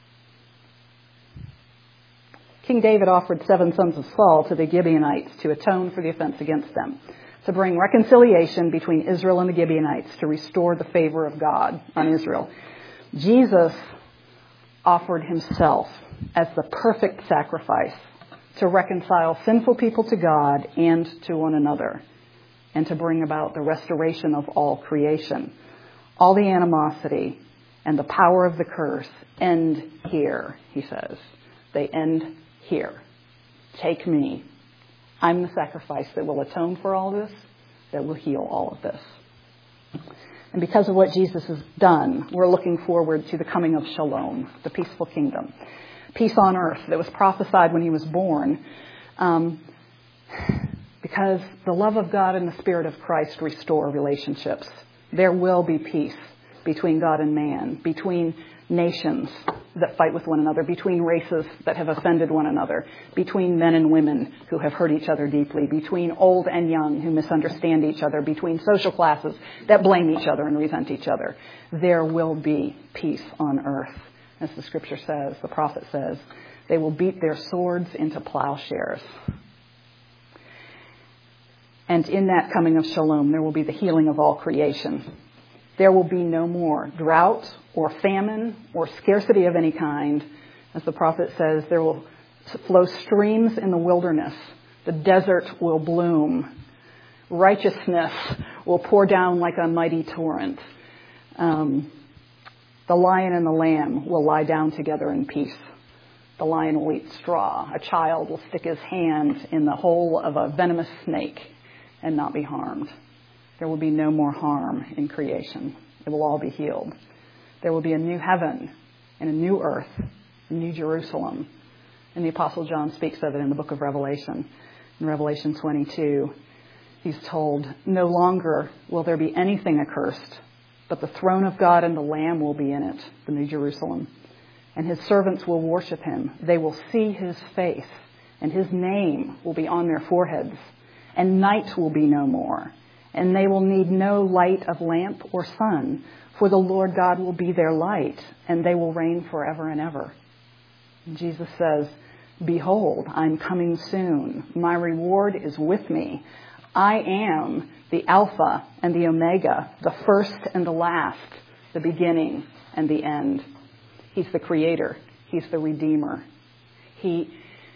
King David offered 7 sons of Saul to the Gibeonites to atone for the offense against them, to bring reconciliation between Israel and the Gibeonites, to restore the favor of God on Israel. Jesus offered himself as the perfect sacrifice to reconcile sinful people to God and to one another, and to bring about the restoration of all creation. All the animosity and the power of the curse end here, he says. They end here. Take me. I'm the sacrifice that will atone for all this, that will heal all of this. And because of what Jesus has done, we're looking forward to the coming of Shalom, the peaceful kingdom. Peace on earth that was prophesied when he was born. Because the love of God and the Spirit of Christ restore relationships. There will be peace between God and man, between nations that fight with one another, between races that have offended one another, between men and women who have hurt each other deeply, between old and young who misunderstand each other, between social classes that blame each other and resent each other. There will be peace on earth. As the scripture says, the prophet says, they will beat their swords into plowshares. And in that coming of Shalom, there will be the healing of all creation. There will be no more drought or famine or scarcity of any kind. As the prophet says, there will flow streams in the wilderness. The desert will bloom. Righteousness will pour down like a mighty torrent. The lion and the lamb will lie down together in peace. The lion will eat straw. A child will stick his hand in the hole of a venomous snake and not be harmed. There will be no more harm in creation. It will all be healed. There will be a new heaven and a new earth, a new Jerusalem. And the Apostle John speaks of it in the book of Revelation. In Revelation 22, he's told, no longer will there be anything accursed, but the throne of God and the Lamb will be in it, the New Jerusalem. And his servants will worship him. They will see his face, and his name will be on their foreheads. And night will be no more. And they will need no light of lamp or sun, for the Lord God will be their light, and they will reign forever and ever. And Jesus says, behold, I'm coming soon. My reward is with me. I am the Alpha and the Omega, the first and the last, the beginning and the end. He's the Creator. He's the Redeemer. He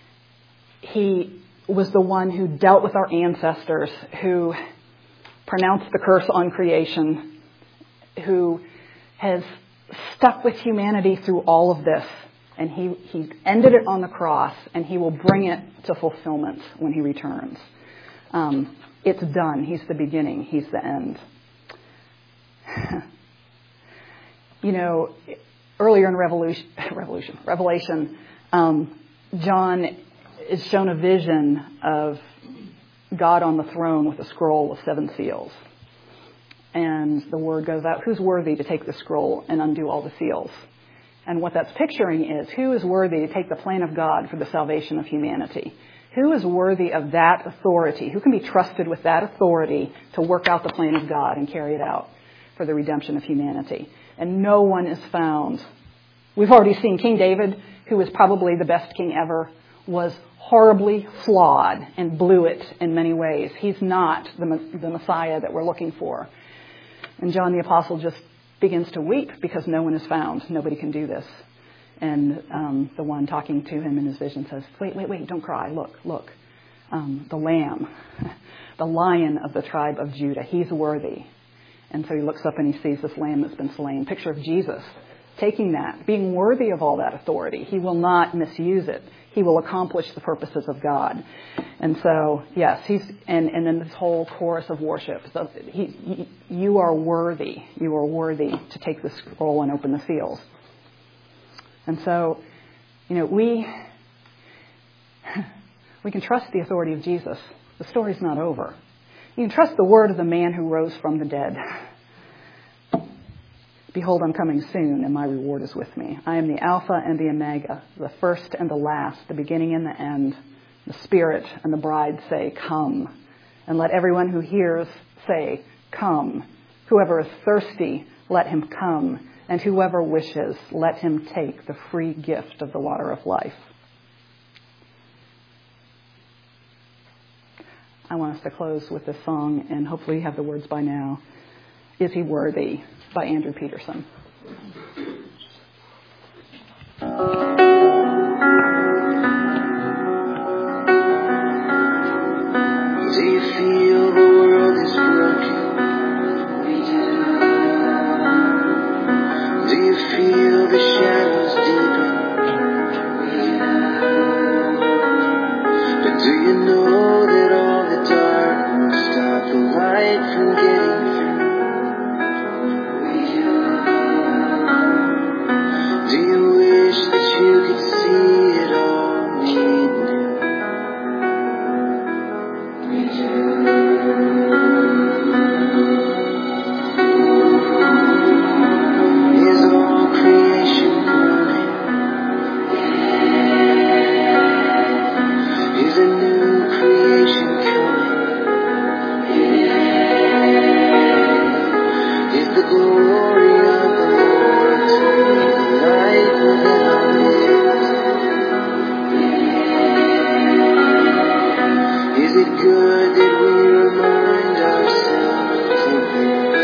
was the one who dealt with our ancestors, who pronounced the curse on creation, who has stuck with humanity through all of this. And he ended it on the cross, and he will bring it to fulfillment when he returns. It's done. He's the beginning. He's the end. You know, earlier in Revelation, John is shown a vision of God on the throne with a scroll with 7 seals. And the word goes out, who's worthy to take the scroll and undo all the seals? And what that's picturing is, who is worthy to take the plan of God for the salvation of humanity? Who is worthy of that authority? Who can be trusted with that authority to work out the plan of God and carry it out for the redemption of humanity? And no one is found. We've already seen King David, who was probably the best king ever, was horribly flawed and blew it in many ways. He's not the Messiah that we're looking for. And John the Apostle just begins to weep because no one is found. Nobody can do this. And the one talking to him in his vision says, wait, don't cry. Look. The lamb, the lion of the tribe of Judah, he's worthy. And so he looks up and he sees this lamb that's been slain. Picture of Jesus taking that, being worthy of all that authority. He will not misuse it. He will accomplish the purposes of God. And so, yes, and then this whole chorus of worship. So you are worthy. You are worthy to take the scroll and open the seals. And so, we can trust the authority of Jesus. The story's not over. You can trust the word of the man who rose from the dead. Behold, I'm coming soon, and my reward is with me. I am the Alpha and the Omega, the first and the last, the beginning and the end. The Spirit and the bride say, come. And let everyone who hears say, come. Whoever is thirsty, let him come. And whoever wishes, let him take the free gift of the water of life. I want us to close with this song, and hopefully you have the words by now. Is He Worthy? By Andrew Peterson. Do you feel the world is broken? Do you feel the shadows deepen? But do you know that all the dark won't stop the light from getting through? Do you wish that you could see it all made new? Is all creation groaning? Is a new creation coming? Is the glory of the Lord to be the light within our midst? Is it good that we remind ourselves of this?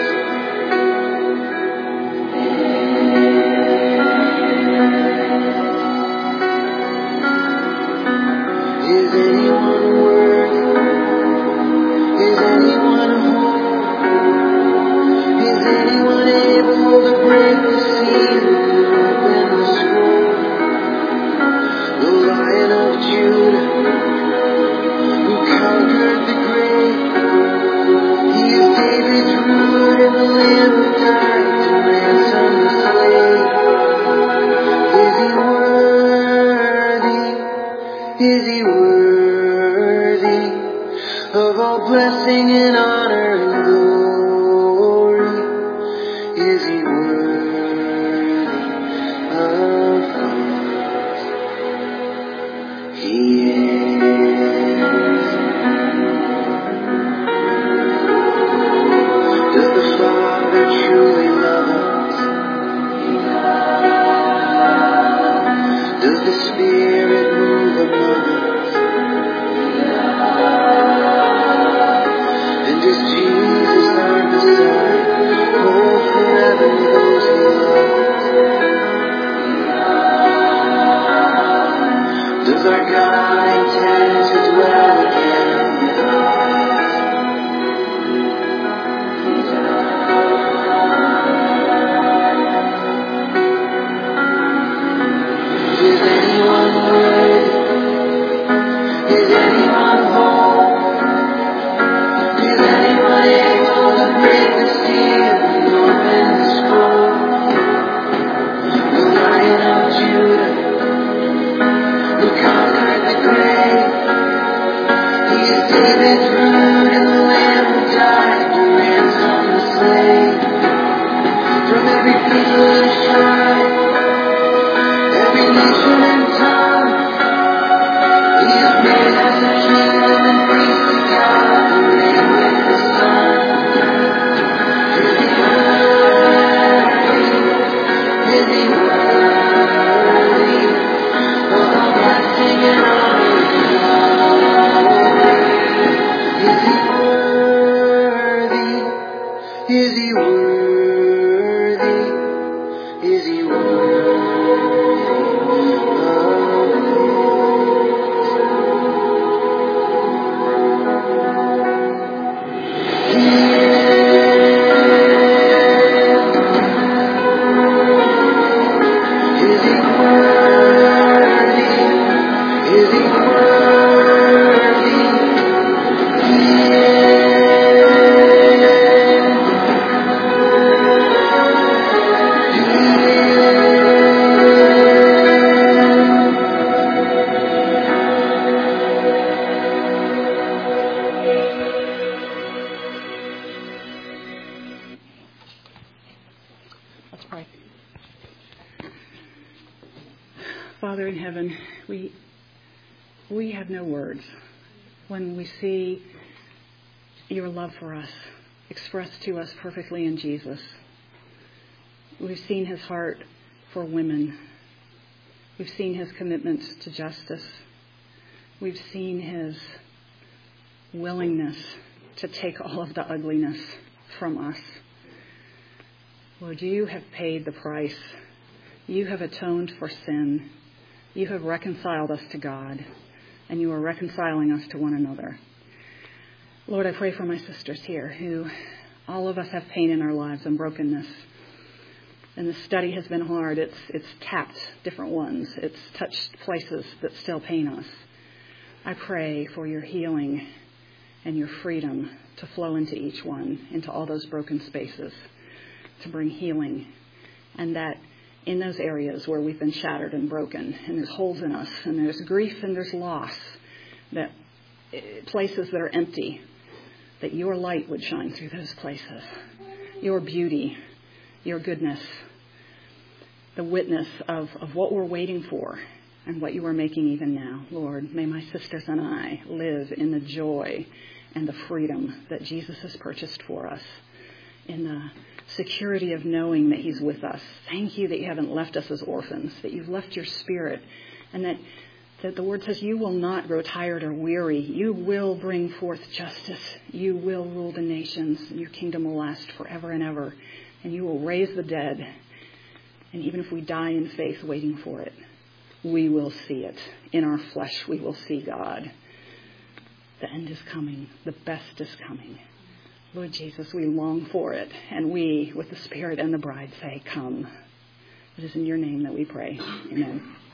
Is anyone worthy? Is anyone whole? Is anyone able to break the seal and open the scroll? The Lion of Judah, who conquered the grave. He is David's ruler and the Lamb who died to ransom the slave. Is He worthy? Is He worthy of all blessing and honor and glory? Is He worthy of us? He is. Does the Father truly love us? Does the Spirit move among us? And does Jesus, our Messiah, hold forever those He loves? Does our God intend to dwell again with us? He worthy? Is He Father in heaven, we have no words when we see your love for us expressed to us perfectly in Jesus. We've seen his heart for women. We've seen his commitment to justice. We've seen his willingness to take all of the ugliness from us. Lord, you have paid the price. You have atoned for sin. You have reconciled us to God, and you are reconciling us to one another. Lord, I pray for my sisters here who all of us have pain in our lives and brokenness. And the study has been hard. It's tapped different ones. It's touched places that still pain us. I pray for your healing and your freedom to flow into each one, into all those broken spaces, to bring healing. And that in those areas where we've been shattered and broken, and there's holes in us, and there's grief and there's loss, that places that are empty, that your light would shine through those places. Your beauty, your goodness, the witness of what we're waiting for and what you are making even now. Lord, may my sisters and I live in the joy and the freedom that Jesus has purchased for us, in the security of knowing that he's with us. Thank you that you haven't left us as orphans, that you've left your Spirit, and that the word says you will not grow tired or weary. You will bring forth justice. You will rule the nations. Your kingdom will last forever and ever, and you will raise the dead. And even if we die in faith waiting for it, we will see it. In our flesh, we will see God. The end is coming. The best is coming. Lord Jesus, we long for it. And we, with the Spirit and the bride, say, come. It is in your name that we pray. Amen.